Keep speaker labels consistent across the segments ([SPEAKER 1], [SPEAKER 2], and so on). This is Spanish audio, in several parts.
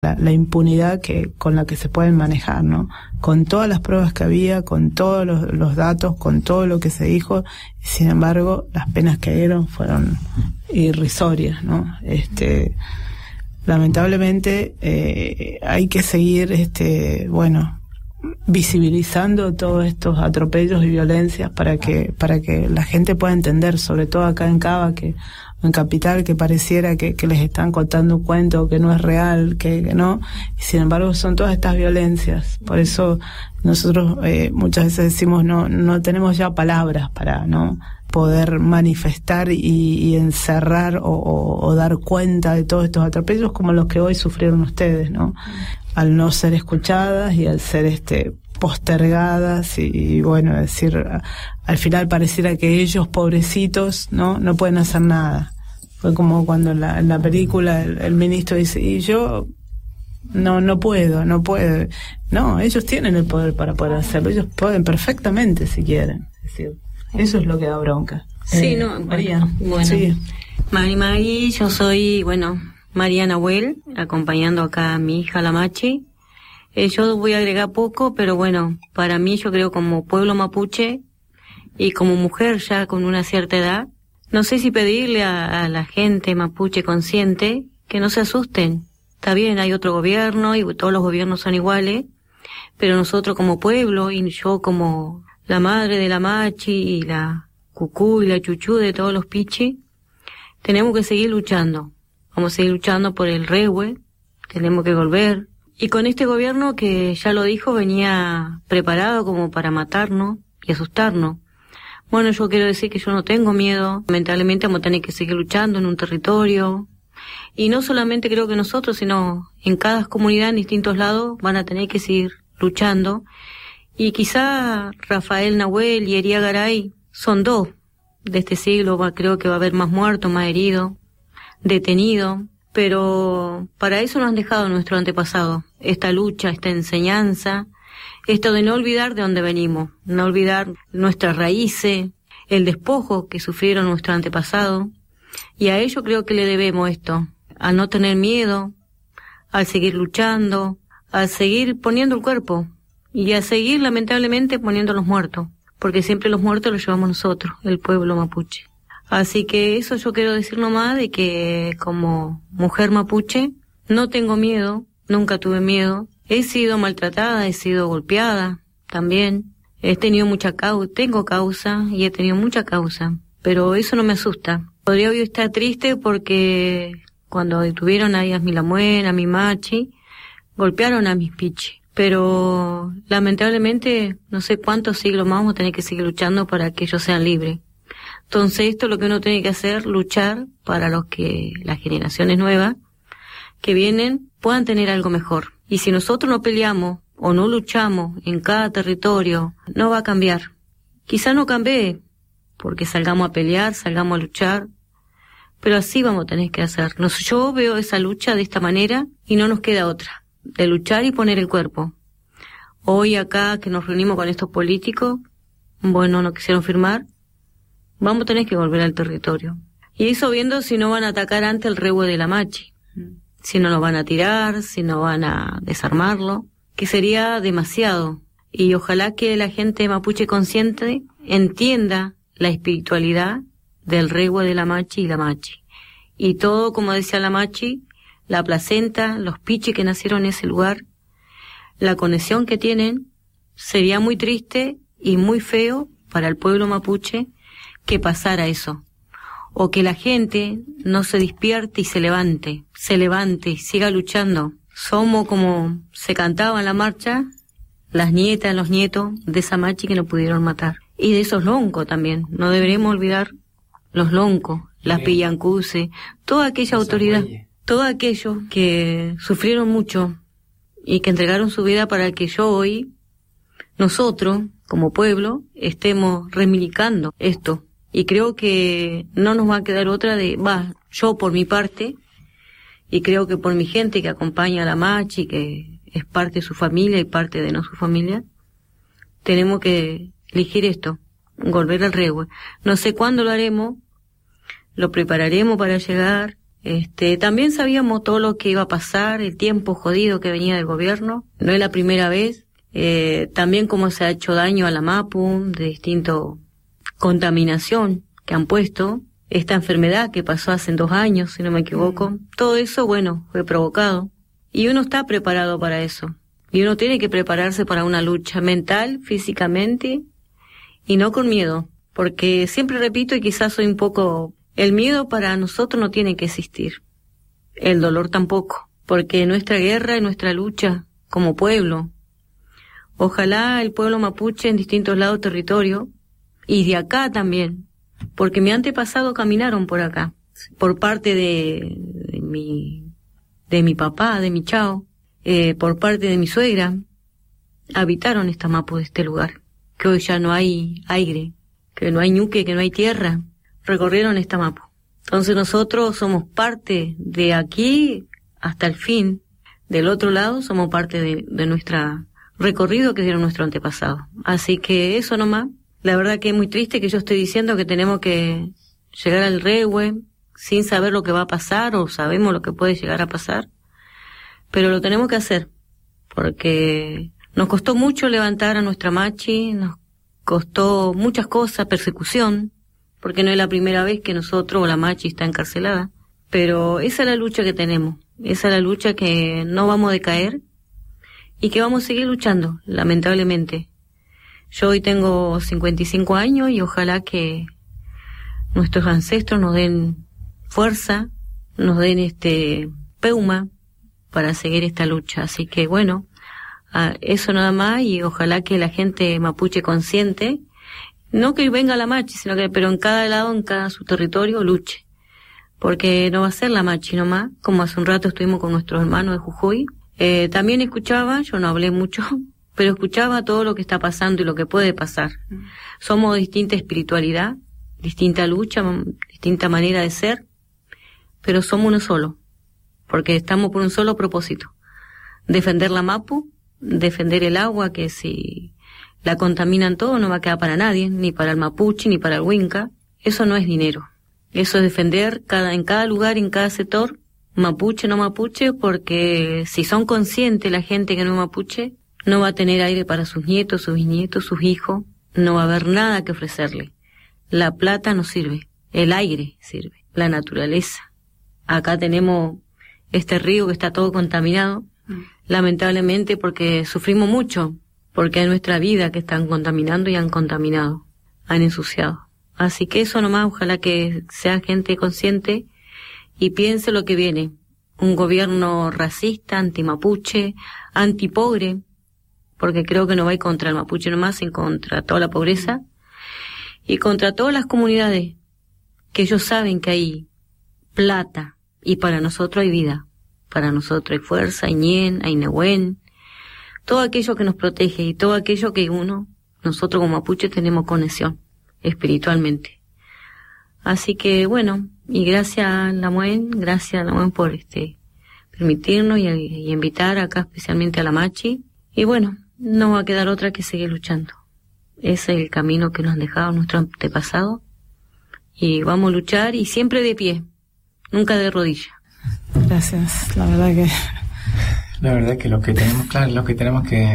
[SPEAKER 1] la impunidad con la que se pueden manejar, ¿no? Con todas las pruebas que había, con todos los datos, con todo lo que se dijo, y sin embargo, las penas que dieron fueron irrisorias, ¿no? Lamentablemente, hay que seguir, visibilizando todos estos atropellos y violencias para que la gente pueda entender, sobre todo acá en Cava, en Capital, que pareciera que les están contando un cuento que no es real, que no, y sin embargo son todas estas violencias. Por eso nosotros muchas veces decimos no tenemos ya palabras para no poder manifestar y encerrar o dar cuenta de todos estos atropellos como los que hoy sufrieron ustedes, ¿no? Al no ser escuchadas y al ser postergadas y bueno, decir, al final pareciera que ellos, pobrecitos, no pueden hacer nada. Fue como cuando en la película el ministro dice, y yo no puedo. No, ellos tienen el poder para poder hacerlo, ellos pueden perfectamente si quieren. Es decir, eso es lo que da bronca.
[SPEAKER 2] Sí,
[SPEAKER 1] María.
[SPEAKER 2] Bueno.
[SPEAKER 1] Sí.
[SPEAKER 2] Mari, yo soy, María Nahuel, acompañando acá a mi hija, la Machi. Yo voy a agregar poco, pero para mí yo creo como pueblo mapuche y como mujer ya con una cierta edad, no sé si pedirle a la gente mapuche consciente que no se asusten. Está bien, hay otro gobierno y todos los gobiernos son iguales, pero nosotros como pueblo y yo como la madre de la Machi y la Cucú y la Chuchú de todos los pichis, tenemos que seguir luchando. Vamos a seguir luchando por el rehue, tenemos que volver. Y con este gobierno que ya lo dijo, venía preparado como para matarnos y asustarnos. Yo quiero decir que yo no tengo miedo. Lamentablemente vamos a tener que seguir luchando en un territorio. Y no solamente creo que nosotros, sino en cada comunidad, en distintos lados, van a tener que seguir luchando. Y quizá Rafael Nahuel y Ería Garay son dos de este siglo. Creo que va a haber más muertos, más heridos, detenidos. Pero para eso nos han dejado nuestros antepasados. Esta lucha, esta enseñanza, esto de no olvidar de dónde venimos, no olvidar nuestras raíces, el despojo que sufrieron nuestros antepasados. Y a ello creo que le debemos esto, a no tener miedo, al seguir luchando, a seguir poniendo el cuerpo y a seguir lamentablemente poniendo los muertos, porque siempre los muertos los llevamos nosotros, el pueblo mapuche. Así que eso yo quiero decir nomás, de que como mujer mapuche no tengo miedo, nunca tuve miedo. He sido maltratada, he sido golpeada también. He tenido tengo causa y he tenido mucha causa, pero eso no me asusta. Podría hoy estar triste porque cuando detuvieron a Yasmín Lamuén, a mi Machi, golpearon a mis pichis. Pero lamentablemente no sé cuántos siglos más vamos a tener que seguir luchando para que ellos sean libres. Entonces esto es lo que uno tiene que hacer, luchar para las generaciones nuevas que vienen puedan tener algo mejor. Y si nosotros no peleamos o no luchamos en cada territorio, no va a cambiar. Quizá no cambie porque salgamos a pelear, salgamos a luchar, pero así vamos a tener que hacer. Yo veo esa lucha de esta manera y no nos queda otra, de luchar y poner el cuerpo. Hoy acá que nos reunimos con estos políticos, no quisieron firmar, vamos a tener que volver al territorio. Y eso viendo si no van a atacar antes el rehue de la Machi, si no lo van a tirar, si no van a desarmarlo, que sería demasiado. Y ojalá que la gente mapuche consciente entienda la espiritualidad del rehue de la Machi y la Machi. Y todo, como decía la Machi, la placenta, los piches que nacieron en ese lugar, la conexión que tienen, sería muy triste y muy feo para el pueblo mapuche que pasara eso, o que la gente no se despierte y se levante y siga luchando. Somos, como se cantaba en la marcha, las nietas, los nietos de esa Machi que no pudieron matar. Y de esos loncos también, no deberemos olvidar los loncos, las pillancuses, toda aquella autoridad, todos aquellos que sufrieron mucho y que entregaron su vida para que hoy, nosotros, como pueblo, estemos reivindicando esto. Y creo que no nos va a quedar otra yo por mi parte, y creo que por mi gente que acompaña a la Machi, que es parte de su familia y parte de no su familia, tenemos que elegir esto, volver al rehue. No sé cuándo lo haremos, lo prepararemos para llegar, También sabíamos todo lo que iba a pasar, el tiempo jodido que venía del gobierno. No es la primera vez. También cómo se ha hecho daño a la Mapu, de distinto contaminación que han puesto. Esta enfermedad que pasó hace 2 años, si no me equivoco. Todo eso, bueno, fue provocado. Y uno está preparado para eso. Y uno tiene que prepararse para una lucha mental, físicamente, y no con miedo. Porque siempre repito, y quizás soy un poco... El miedo para nosotros no tiene que existir. El dolor tampoco. Porque nuestra guerra y nuestra lucha como pueblo, ojalá el pueblo mapuche en distintos lados del territorio, y de acá también, porque mi antepasado caminaron por acá, por parte de mi papá, de mi chao, por parte de mi suegra, habitaron esta Mapu de este lugar, que hoy ya no hay aire, que no hay ñuque, que no hay tierra, recorrieron esta Mapu. Entonces nosotros somos parte de aquí hasta el fin, del otro lado somos parte de nuestra recorrido que dieron nuestro antepasado. Así que eso nomás. La verdad que es muy triste que yo esté diciendo que tenemos que llegar al Rehue sin saber lo que va a pasar, o sabemos lo que puede llegar a pasar, pero lo tenemos que hacer, porque nos costó mucho levantar a nuestra machi, nos costó muchas cosas, persecución, porque no es la primera vez que nosotros o la machi está encarcelada, pero esa es la lucha que tenemos, esa es la lucha que no vamos a decaer y que vamos a seguir luchando, lamentablemente. Yo hoy tengo 55 años y ojalá que nuestros ancestros nos den fuerza, nos den peuma para seguir esta lucha. Así que bueno, eso nada más, y ojalá que la gente mapuche consciente, no que venga la machi, sino que pero en cada lado, en cada su territorio, luche. Porque no va a ser la machi nomás, como hace un rato estuvimos con nuestros hermanos de Jujuy. También escuchaba, yo no hablé mucho, pero escuchaba todo lo que está pasando y lo que puede pasar. Somos de distinta espiritualidad, distinta lucha, distinta manera de ser, pero somos uno solo, porque estamos por un solo propósito: defender la Mapu, defender el agua, que si la contaminan todo no va a quedar para nadie, ni para el mapuche, ni para el huinca. Eso no es dinero, eso es defender en cada lugar, en cada sector, mapuche, no mapuche, porque si son conscientes la gente que no es mapuche, no va a tener aire para sus nietos, sus bisnietos, sus hijos, no va a haber nada que ofrecerle. La plata no sirve, el aire sirve, la naturaleza. Acá tenemos este río que está todo contaminado, lamentablemente, porque sufrimos mucho, porque es nuestra vida que están contaminando y han contaminado, han ensuciado. Así que eso nomás, ojalá que sea gente consciente y piense lo que viene. Un gobierno racista, anti-mapuche, anti-pobre, porque creo que no va a ir contra el mapuche nomás, sino contra toda la pobreza y contra todas las comunidades, que ellos saben que hay plata y para nosotros hay vida, para nosotros hay fuerza, hay ñen, hay nehuen, todo aquello que nos protege y todo aquello que nosotros como mapuche tenemos conexión espiritualmente. Así que bueno, y gracias Lamuen por permitirnos y invitar acá especialmente a la machi. Y bueno, no va a quedar otra que seguir luchando. Ese es el camino que nos han dejado nuestros antepasados. Y vamos a luchar, y siempre de pie, nunca de rodilla.
[SPEAKER 1] Gracias, la verdad que
[SPEAKER 3] lo que tenemos claro es lo que tenemos que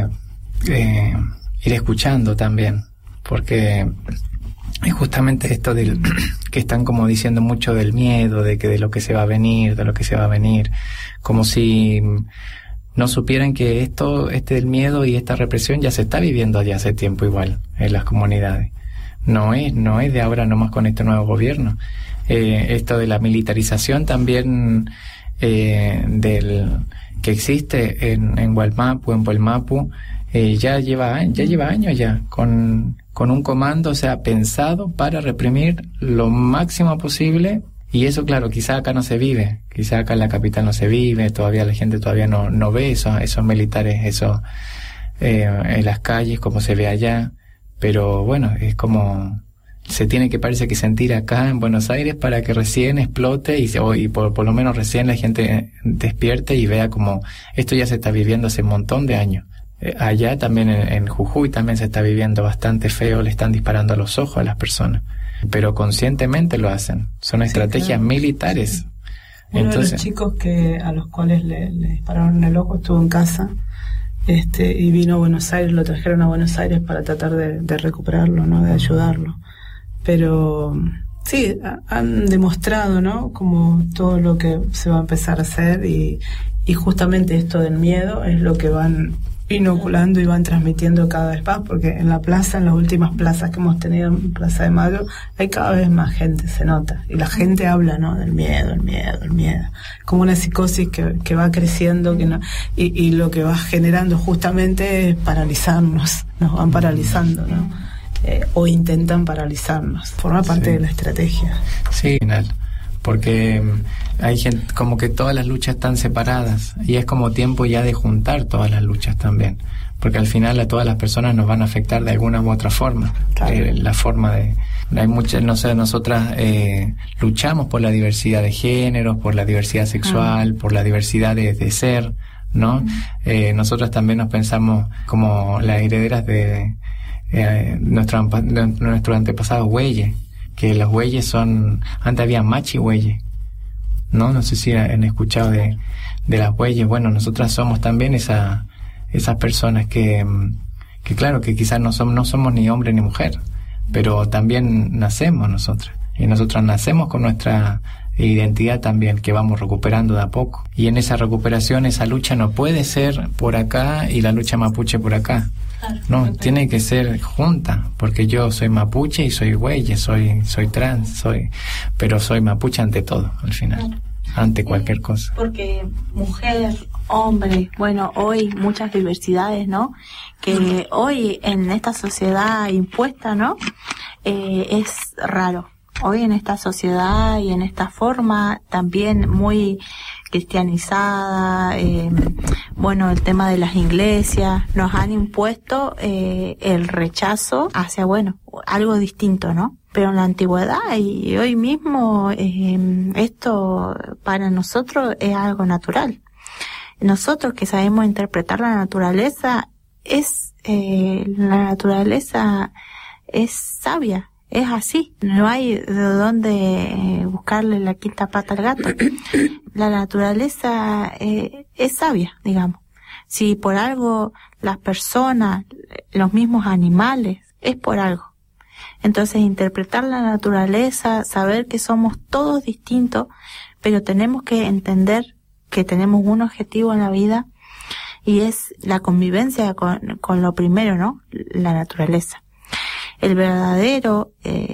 [SPEAKER 3] ir escuchando también, porque es justamente esto del que están como diciendo mucho del miedo, de lo que se va a venir, como si no supieran que el miedo y esta represión ya se está viviendo ya hace tiempo igual en las comunidades. No es de ahora nomás con este nuevo gobierno. Esto de la militarización también que existe en Hualmapu, en Puelmapu, ya lleva años ya con un comando, o sea, pensado para reprimir lo máximo posible. Y eso, claro, quizá acá no se vive, quizá acá en la capital no se vive, todavía la gente todavía no ve esos militares, en las calles como se ve allá, pero bueno, es como se tiene que parece que sentir acá en Buenos Aires para que recién explote y por lo menos recién la gente despierte y vea como esto ya se está viviendo hace un montón de años. Allá también en Jujuy también se está viviendo bastante feo, le están disparando a los ojos a las personas, pero conscientemente lo hacen, son estrategias militares,
[SPEAKER 1] Uno de los chicos a los cuales le dispararon en el ojo estuvo en casa, y vino a Buenos Aires, lo trajeron a Buenos Aires para tratar de recuperarlo, ¿no? De ayudarlo. Pero sí, han demostrado, ¿no? Como todo lo que se va a empezar a hacer y justamente esto del miedo es lo que van inoculando y van transmitiendo cada vez más, porque en la plaza, en las últimas plazas que hemos tenido en Plaza de Mayo, hay cada vez más gente, se nota, y la gente habla, ¿no? Del miedo, el miedo, como una psicosis que va creciendo, y lo que va generando justamente es paralizarnos, nos van paralizando, ¿no? O intentan paralizarnos, forma parte de la estrategia.
[SPEAKER 3] Sí, porque hay gente, como que todas las luchas están separadas y es como tiempo ya de juntar todas las luchas también, porque al final a todas las personas nos van a afectar de alguna u otra forma. Claro. La forma de... Hay muchas, no sé, nosotras luchamos por la diversidad de géneros, por la diversidad sexual, por la diversidad de ser, ¿no? Nosotras también nos pensamos como las herederas de nuestros antepasados hueyes, que los hueyes son... Antes había machi hueyes, ¿no? No sé si han escuchado de las hueyes. Bueno, nosotras somos también esas personas que claro, que quizás no somos ni hombre ni mujer, pero también nacemos nosotras. Y nosotras nacemos con nuestra identidad también, que vamos recuperando de a poco. Y en esa recuperación, esa lucha no puede ser por acá y la lucha mapuche por acá. No, tiene que ser junta, porque yo soy mapuche y soy hueye, soy trans, pero soy mapuche ante todo, al final, ante cualquier cosa.
[SPEAKER 4] Porque mujer, hombre, bueno, hoy muchas diversidades, ¿no? Que hoy en esta sociedad impuesta, ¿no? Es raro. Hoy en esta sociedad y en esta forma también muy cristianizada, bueno, el tema de las iglesias, nos han impuesto el rechazo hacia, bueno, algo distinto, ¿no? Pero en la antigüedad y hoy mismo esto para nosotros es algo natural. Nosotros que sabemos interpretar la naturaleza es sabia. Es así, no hay de dónde buscarle la quinta pata al gato. La naturaleza es sabia, digamos. Si por algo las personas, los mismos animales, es por algo. Entonces interpretar la naturaleza, saber que somos todos distintos, pero tenemos que entender que tenemos un objetivo en la vida y es la convivencia con lo primero, ¿no? La naturaleza. El verdadera,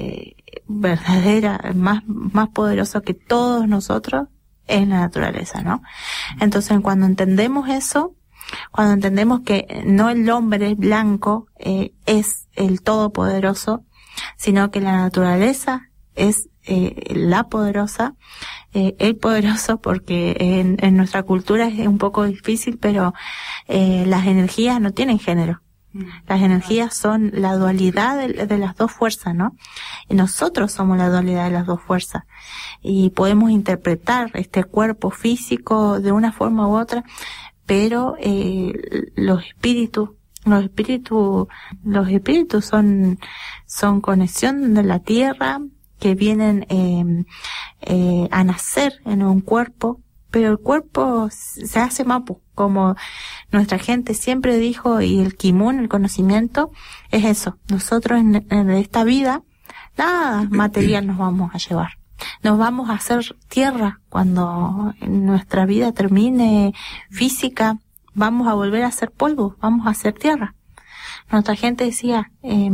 [SPEAKER 4] más poderoso que todos nosotros es la naturaleza, ¿no? Entonces, cuando entendemos eso, cuando entendemos que no el hombre blanco es el todopoderoso, sino que la naturaleza es la poderosa, el poderoso, porque en nuestra cultura es un poco difícil, pero las energías no tienen género. Las energías son la dualidad de las dos fuerzas, ¿no? Y nosotros somos la dualidad de las dos fuerzas. Y podemos interpretar este cuerpo físico de una forma u otra, pero los espíritus son conexión de la tierra que vienen a nacer en un cuerpo, pero el cuerpo se hace mapu, como nuestra gente siempre dijo, y el kimun, el conocimiento, es eso. Nosotros en esta vida, nada material nos vamos a llevar. Nos vamos a hacer tierra cuando nuestra vida termine física, vamos a volver a ser polvo, vamos a ser tierra. Nuestra gente decía,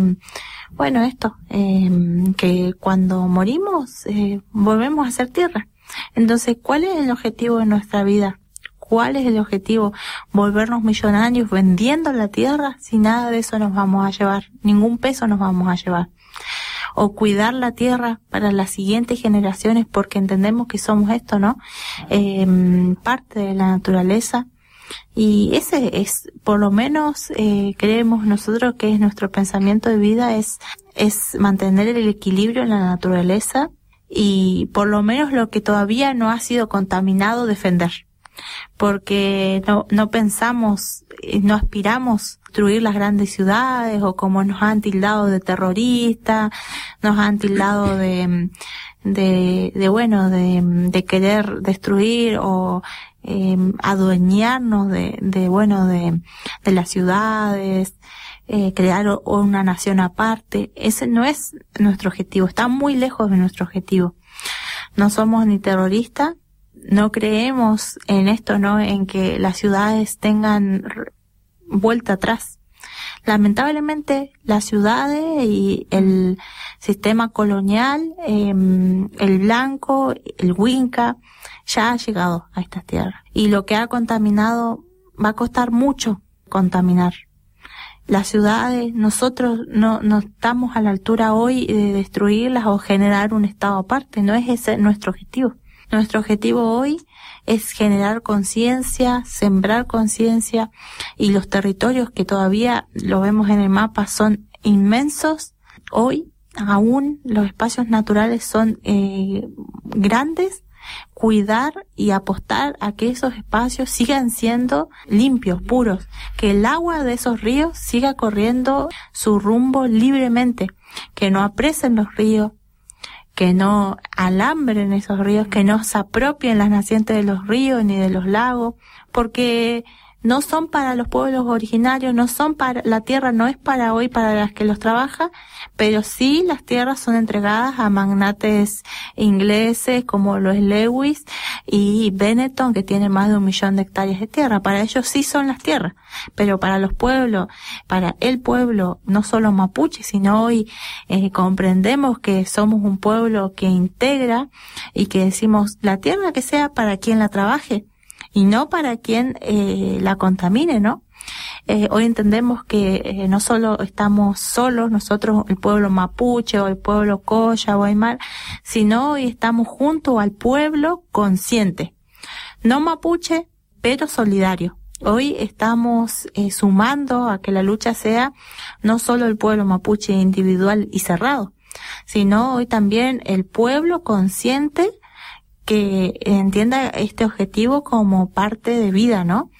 [SPEAKER 4] que cuando morimos, volvemos a ser tierra. Entonces, ¿cuál es el objetivo de nuestra vida? ¿Cuál es el objetivo? ¿Volvernos millonarios vendiendo la tierra? Si nada de eso nos vamos a llevar, ningún peso nos vamos a llevar. O cuidar la tierra para las siguientes generaciones, porque entendemos que somos esto, ¿no? Parte de la naturaleza. Y ese es, por lo menos, creemos nosotros que es nuestro pensamiento de vida, es mantener el equilibrio en la naturaleza, y por lo menos lo que todavía no ha sido contaminado, defender. Porque no pensamos, no aspiramos a destruir las grandes ciudades, o como nos han tildado de terroristas, nos han tildado de de querer destruir o adueñarnos de las ciudades, crear una nación aparte. Ese no es nuestro objetivo, está muy lejos de nuestro objetivo. No somos ni terroristas, no creemos en esto, ¿no? En que las ciudades tengan vuelta atrás. Lamentablemente, las ciudades y el sistema colonial, el blanco, el Winca, ya ha llegado a estas tierras. Y lo que ha contaminado, va a costar mucho contaminar. Las ciudades, nosotros no estamos a la altura hoy de destruirlas o generar un estado aparte. No es ese nuestro objetivo. Nuestro objetivo hoy es generar conciencia, sembrar conciencia, y los territorios que todavía lo vemos en el mapa son inmensos. Hoy aún los espacios naturales son grandes. Cuidar y apostar a que esos espacios sigan siendo limpios, puros, que el agua de esos ríos siga corriendo su rumbo libremente, que no apresen los ríos, que no alambren esos ríos, que no se apropien las nacientes de los ríos ni de los lagos, porque no son para los pueblos originarios, no son para, la tierra no es para hoy, para las que los trabaja, pero sí las tierras son entregadas a magnates ingleses como lo es Lewis y Benetton, que tienen más de 1 millón de hectáreas de tierra. Para ellos sí son las tierras, pero para los pueblos, para el pueblo, no solo mapuche, sino hoy comprendemos que somos un pueblo que integra y que decimos la tierra que sea para quien la trabaje, y no para quien la contamine, ¿no? Hoy entendemos que no solo estamos solos nosotros, el pueblo mapuche o el pueblo coya o aymar, sino hoy estamos junto al pueblo consciente, no mapuche, pero solidario. Hoy estamos sumando a que la lucha sea no solo el pueblo mapuche individual y cerrado, sino hoy también el pueblo consciente que entienda este objetivo como parte de vida, ¿no?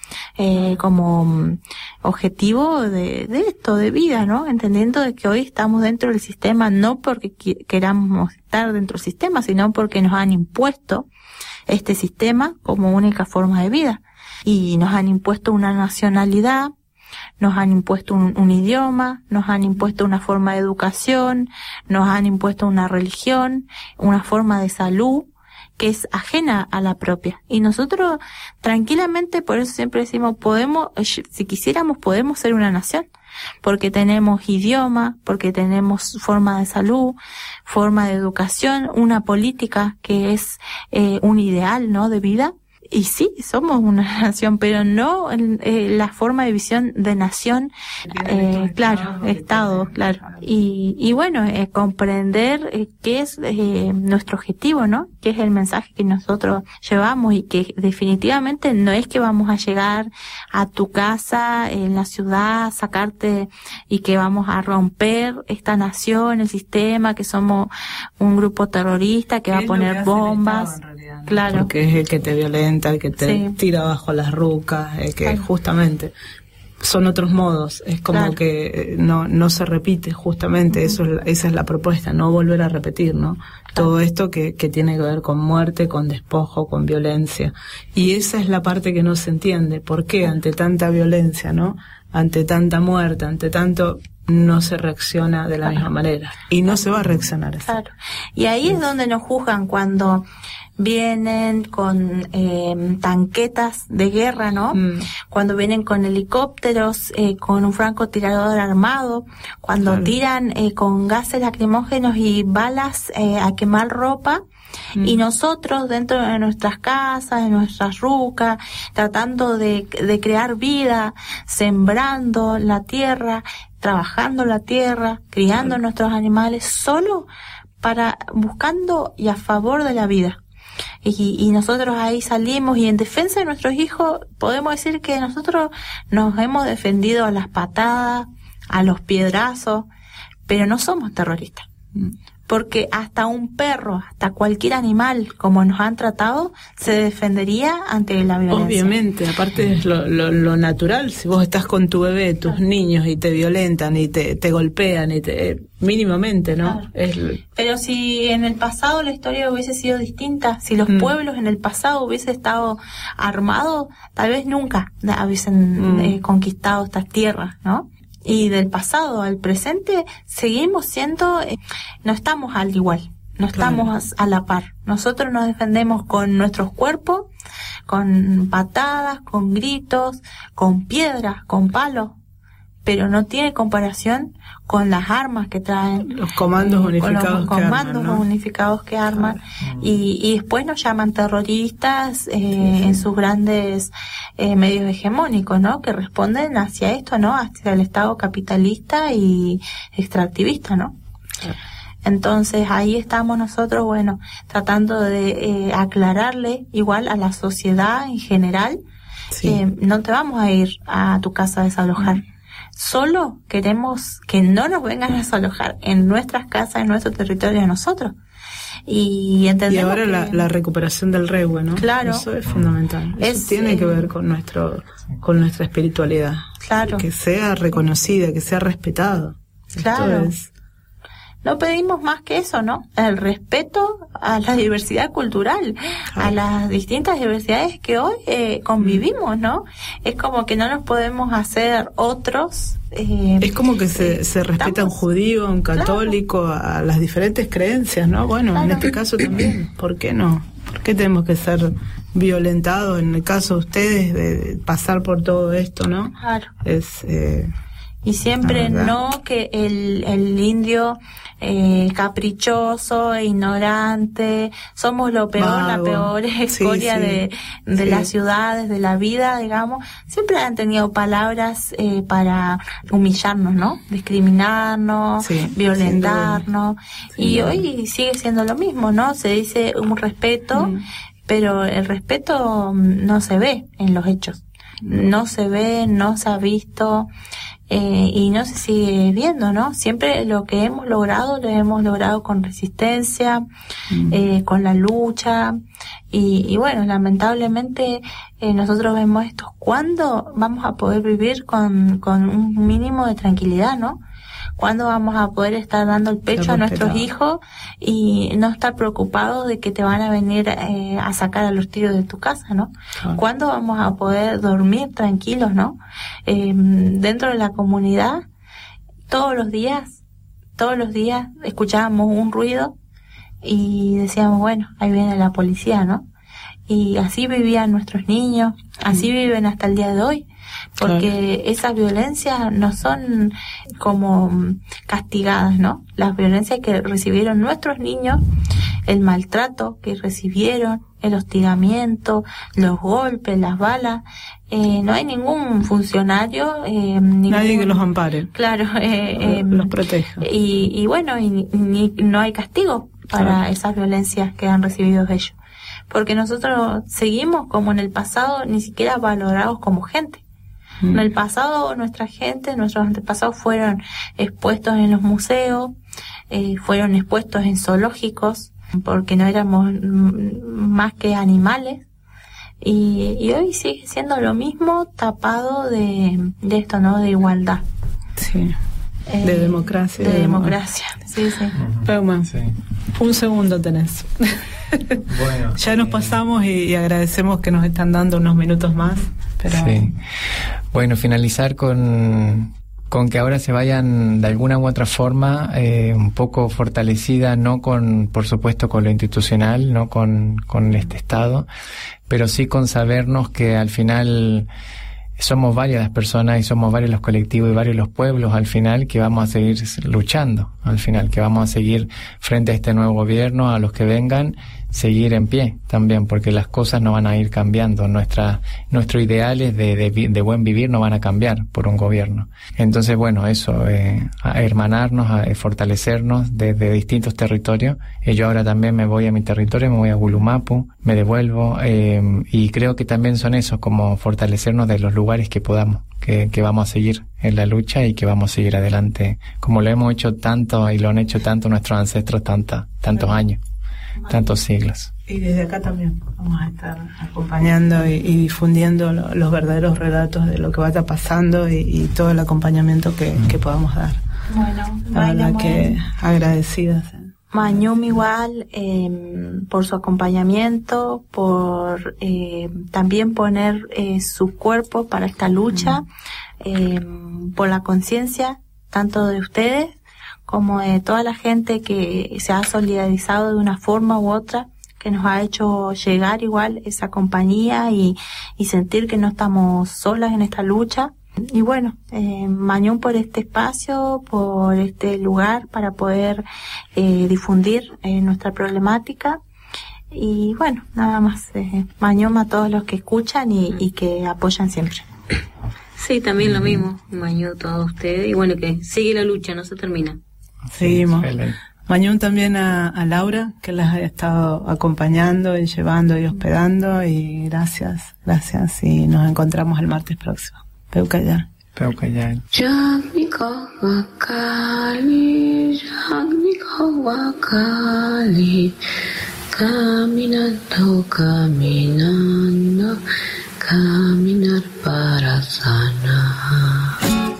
[SPEAKER 4] Como objetivo de esto, de vida, ¿no? Entendiendo de que hoy estamos dentro del sistema, no porque queramos estar dentro del sistema, sino porque nos han impuesto este sistema como única forma de vida. Y nos han impuesto una nacionalidad, nos han impuesto un idioma, nos han impuesto una forma de educación, nos han impuesto una religión, una forma de salud, que es ajena a la propia. Y nosotros tranquilamente, por eso siempre decimos, si quisiéramos, podemos ser una nación, porque tenemos idioma, porque tenemos forma de salud, forma de educación, una política que es un ideal, ¿no?, de vida. Y sí, somos una nación, pero no la forma de visión de nación, claro, Estado, claro. Y bueno, comprender qué es nuestro objetivo, ¿no? Qué es el mensaje que nosotros llevamos, y que definitivamente no es que vamos a llegar a tu casa en la ciudad, sacarte, y que vamos a romper esta nación, el sistema, que somos un grupo terrorista que va a poner bombas. Claro.
[SPEAKER 1] Porque es el que te violenta, el que te tira bajo las rucas, el que justamente son otros modos. Es como que no se repite, justamente. Esa es la propuesta, no volver a repetir, ¿no? Todo esto que tiene que ver con muerte, con despojo, con violencia. Y esa es la parte que no se entiende. ¿Por qué ante tanta violencia, no? Ante tanta muerte, ante tanto, no se reacciona de la misma manera? Y no se va a reaccionar así.
[SPEAKER 4] Claro. Y ahí es donde nos juzgan, cuando vienen con tanquetas de guerra, ¿no? Cuando vienen con helicópteros, con un francotirador armado, cuando tiran con gases lacrimógenos y balas a quemar ropa, y nosotros dentro de nuestras casas, de nuestras rucas, tratando de crear vida, sembrando la tierra, trabajando la tierra, criando nuestros animales, solo buscando y a favor de la vida. Y nosotros ahí salimos, y en defensa de nuestros hijos podemos decir que nosotros nos hemos defendido a las patadas, a los piedrazos, pero no somos terroristas. porque hasta un perro, hasta cualquier animal, como nos han tratado, se defendería ante la violencia.
[SPEAKER 1] Obviamente, aparte es lo natural. Si vos estás con tu bebé, tus niños, y te violentan y te golpean, y mínimamente, ¿no?
[SPEAKER 4] Claro. Pero si en el pasado la historia hubiese sido distinta, si los pueblos en el pasado hubiesen estado armados, tal vez nunca hubiesen conquistado estas tierras, ¿no? Y del pasado al presente seguimos siendo, no estamos al igual, no estamos a la par. Nosotros nos defendemos con nuestros cuerpos, con patadas, con gritos, con piedras, con palos, pero no tiene comparación con las armas que traen,
[SPEAKER 1] los comandos unificados,
[SPEAKER 4] unificados que arman, y después nos llaman terroristas en sus grandes medios hegemónicos, ¿no? Que responden hacia esto, ¿no? Hacia el Estado capitalista y extractivista, ¿no? Entonces ahí estamos nosotros, bueno, tratando de aclararle igual a la sociedad en general que no te vamos a ir a tu casa a desalojar. Solo queremos que no nos vengan a desalojar en nuestras casas, en nuestro territorio, a nosotros. Y entendemos.
[SPEAKER 1] Y ahora la recuperación del rehue, ¿no?
[SPEAKER 4] Claro.
[SPEAKER 1] Eso es fundamental. Eso tiene que ver con nuestra espiritualidad.
[SPEAKER 4] Claro.
[SPEAKER 1] Que sea reconocida, que sea respetado.
[SPEAKER 4] Claro. No pedimos más que eso, ¿no? El respeto a la diversidad cultural, a las distintas diversidades que hoy convivimos, ¿no? Es como que no nos podemos hacer otros.
[SPEAKER 1] Es como que se respeta a un judío, a un católico, a las diferentes creencias, ¿no? Bueno, en este caso también, ¿por qué no? ¿Por qué tenemos que ser violentados en el caso de ustedes de pasar por todo esto, ¿no?
[SPEAKER 4] Claro.
[SPEAKER 1] Y
[SPEAKER 4] siempre no que el indio caprichoso e ignorante, somos lo peor, la peor escoria de las ciudades, de la vida, digamos. Siempre han tenido palabras para humillarnos, ¿no? Discriminarnos, violentarnos. Y hoy sigue siendo lo mismo, ¿no? Se dice un respeto, pero el respeto no se ve en los hechos. No se ve, no se ha visto. Y no se sigue viendo, ¿no? Siempre lo que hemos logrado, lo hemos logrado con resistencia, con la lucha, y bueno, lamentablemente nosotros vemos esto. ¿Cuándo vamos a poder vivir con un mínimo de tranquilidad, no? ¿Cuándo vamos a poder estar dando el pecho a nuestros hijos y no estar preocupados de que te van a venir a sacar a los tiros de tu casa, ¿no? Claro. ¿Cuándo vamos a poder dormir tranquilos, no? Dentro de la comunidad, todos los días escuchábamos un ruido y decíamos, bueno, ahí viene la policía, ¿no? Y así vivían nuestros niños, así viven hasta el día de hoy. Porque esas violencias no son como castigadas, ¿no? Las violencias que recibieron nuestros niños, el maltrato que recibieron, el hostigamiento, los golpes, las balas, no hay ningún funcionario,
[SPEAKER 1] nadie que los ampare.
[SPEAKER 4] Claro,
[SPEAKER 1] los proteja.
[SPEAKER 4] Y bueno, no hay castigo para esas violencias que han recibido ellos. Porque nosotros seguimos como en el pasado, ni siquiera valorados como gente. En el pasado, nuestra gente, nuestros antepasados fueron expuestos en los museos, fueron expuestos en zoológicos, porque no éramos más que animales. Y hoy sigue siendo lo mismo, tapado de esto, ¿no? De igualdad.
[SPEAKER 1] Sí. De democracia.
[SPEAKER 4] De democracia, sí.
[SPEAKER 1] Peuma, un segundo tenés.
[SPEAKER 3] Bueno,
[SPEAKER 1] ya nos pasamos y agradecemos que nos están dando unos minutos más. Pero...
[SPEAKER 3] Sí. Bueno, finalizar con que ahora se vayan de alguna u otra forma un poco fortalecida, no por supuesto con lo institucional, no con este Estado, pero sí con sabernos que al final somos varias las personas y somos varios los colectivos y varios los pueblos al final que vamos a seguir luchando, al final que vamos a seguir frente a este nuevo gobierno, a los que vengan, seguir en pie también, porque las cosas no van a ir cambiando, nuestros ideales de buen vivir no van a cambiar por un gobierno. Entonces, bueno, eso, a hermanarnos, a fortalecernos desde distintos territorios. Yo ahora también me voy a mi territorio, me voy a Gulumapu, me devuelvo, y creo que también son esos, como fortalecernos de los lugares que podamos. que vamos a seguir en la lucha y que vamos a seguir adelante, como lo hemos hecho tanto y lo han hecho tanto nuestros ancestros tantos años, tantos siglos.
[SPEAKER 1] Y desde acá también vamos a estar acompañando y difundiendo los verdaderos relatos de lo que vaya pasando y todo el acompañamiento que podamos dar.
[SPEAKER 4] Bueno,
[SPEAKER 1] la verdad que agradecidas.
[SPEAKER 4] Mañum igual por su acompañamiento, por también poner su cuerpo para esta lucha, por la conciencia tanto de ustedes como de toda la gente que se ha solidarizado de una forma u otra, que nos ha hecho llegar igual esa compañía y sentir que no estamos solas en esta lucha. Y bueno, Mañum por este espacio, por este lugar para poder difundir nuestra problemática. Y bueno, nada más, Mañum a todos los que escuchan y que apoyan siempre.
[SPEAKER 2] Sí, también lo mismo, Mañum a todos ustedes. Y bueno, que sigue la lucha, no se termina.
[SPEAKER 1] Seguimos. Mañum también a Laura, que las ha estado acompañando y llevando y hospedando. Y gracias. Y nos encontramos el martes próximo. Peucayán.
[SPEAKER 5] Jagmiko wakali, caminando, caminar para sanar.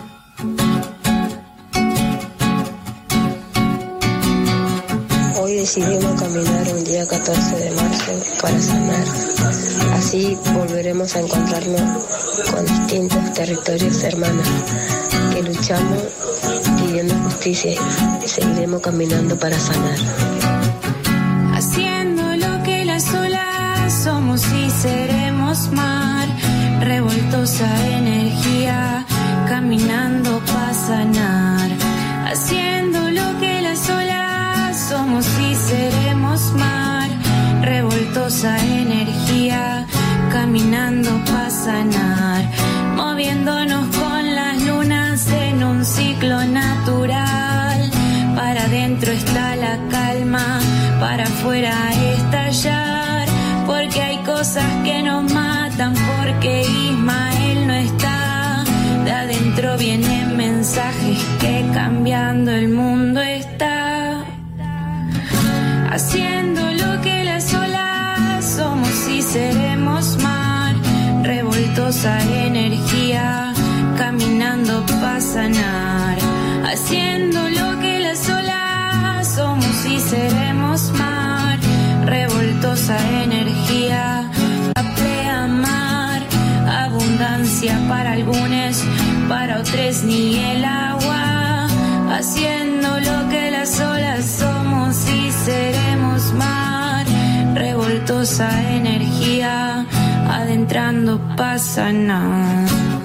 [SPEAKER 6] Hoy decidimos caminar un día 14 de marzo para sanar. Así volveremos a encontrarnos con distintos territorios hermanos que luchamos pidiendo justicia y seguiremos caminando para sanar.
[SPEAKER 7] Haciendo lo que las olas somos y seremos mar, revoltosa energía, caminando para sanar. Haciendo lo que las olas somos y seremos mar, revoltosa energía, caminando para sanar, moviéndonos con las lunas en un ciclo natural. Para adentro está la calma, para afuera estallar, porque hay cosas que nos matan, porque Ismael no está. De adentro vienen mensajes que cambiando el mundo está. Haciendo lo que las olas somos y seremos mar, revoltosa energía, caminando para sanar. Haciendo lo que las olas somos y seremos mar, revoltosa energía, pleamar, abundancia para algunos, para otros ni el agua. Haciendo lo que las olas somos y seremos mar, revoltosa energía, adentrando para sanar.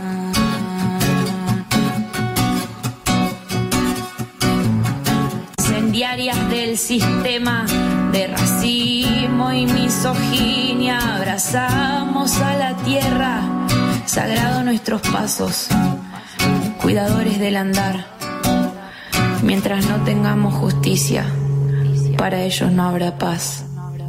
[SPEAKER 7] Incendiarias del sistema de racismo y misoginia, abrazamos a la tierra, sagrado nuestros pasos, cuidadores del andar. Mientras no tengamos justicia, para ellos no habrá paz.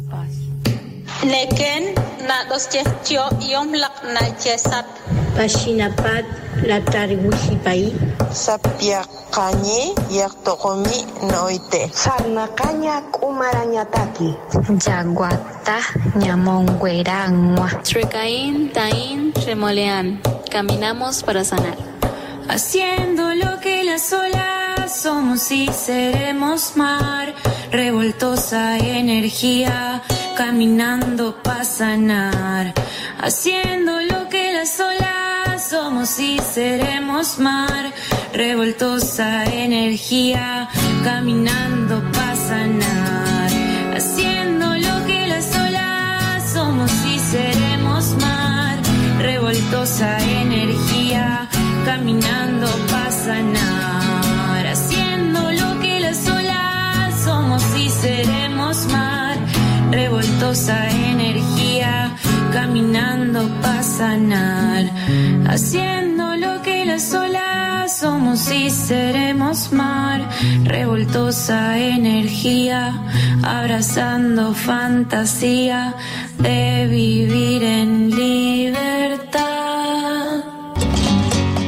[SPEAKER 8] Neken na dos chestio yom lak na chesat.
[SPEAKER 9] Pashinapat la tarigusipai.
[SPEAKER 10] Sapiakanye yaktokomi noite.
[SPEAKER 9] Sarnakanya kumaranyataki.
[SPEAKER 11] Yaguata ñamongüerangua.
[SPEAKER 12] Trecaín, taín, remoleán. Caminamos para sanar.
[SPEAKER 7] Haciendo lo que las olas somos y seremos mar, revoltosa energía, caminando para sanar. Haciendo lo que las olas somos y seremos mar, revoltosa energía, caminando para sanar. Haciendo lo que las olas somos y seremos mar, revoltosa energía, caminando para sanar. Haciendo lo que las olas somos y seremos mar, revoltosa energía, caminando para sanar. Haciendo lo que las olas somos y seremos mar, revoltosa energía, abrazando fantasía de vivir en libertad.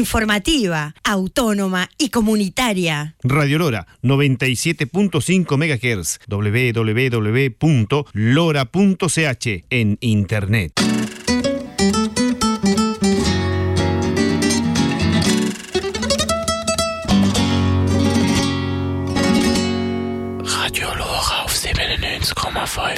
[SPEAKER 13] informativa, autónoma y comunitaria.
[SPEAKER 14] Radio Lora, 97.5 MHz, www.lora.ch en internet.
[SPEAKER 15] Radio Lora auf 97,5